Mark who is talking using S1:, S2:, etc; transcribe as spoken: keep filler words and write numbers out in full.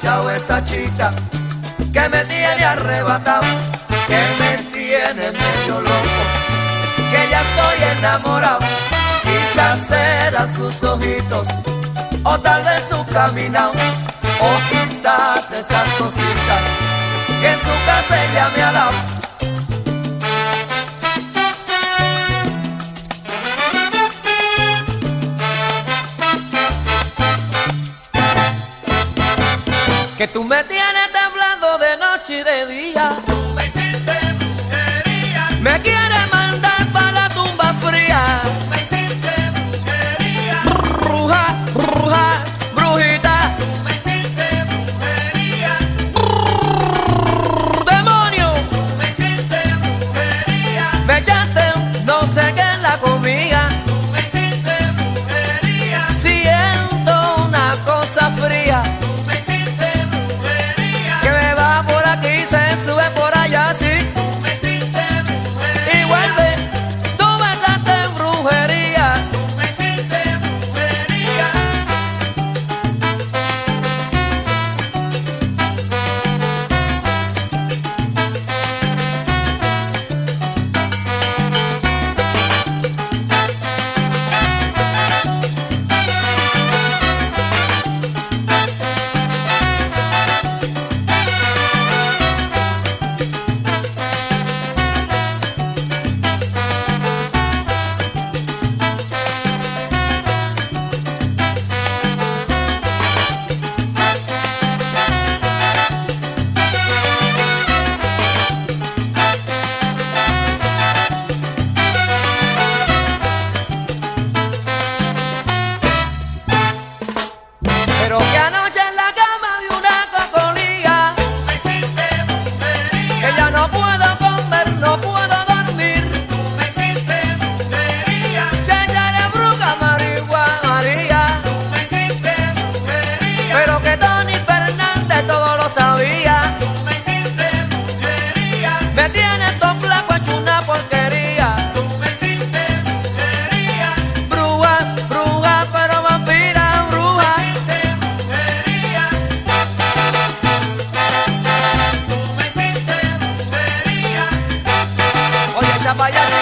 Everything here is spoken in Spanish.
S1: chao esa chica que me tiene arrebatado, que me tiene medio loco, que ya estoy enamorado. Quizás serán sus ojitos, o tal vez su caminado, o quizás esas cositas que en su casa ella me ha dado. Que tú me tienes temblando de noche y de día.
S2: Tú me hiciste brujería.
S1: Me quieres mandar para la tumba fría.
S2: Tú me hiciste brujería.
S1: Bruja, bruja, brujita.
S2: Tú me hiciste brujería.
S1: Demonio.
S2: Tú me hiciste brujería.
S1: Me echaste no sé qué en la comida.
S2: Tú me hiciste brujería.
S1: Siento una cosa fría. Pero que anoche en la cama de una cocolía,
S2: tú me hiciste brujería.
S1: que ya no puedo comer, no puedo dormir.
S2: Tú me hiciste brujería.
S1: Checha de bruja, marihuana, María.
S2: Tú me hiciste brujería.
S1: Pero que Tony Fernández todo lo sabía.
S2: Tú me hiciste brujería.
S1: Me tienes todo flaco hecho una porquería.
S2: Tú me hiciste brujería.
S1: Bruja, bruja, pero vampira, bruja.
S2: Tú me hiciste brujería.
S1: Oye, echa pa' allá.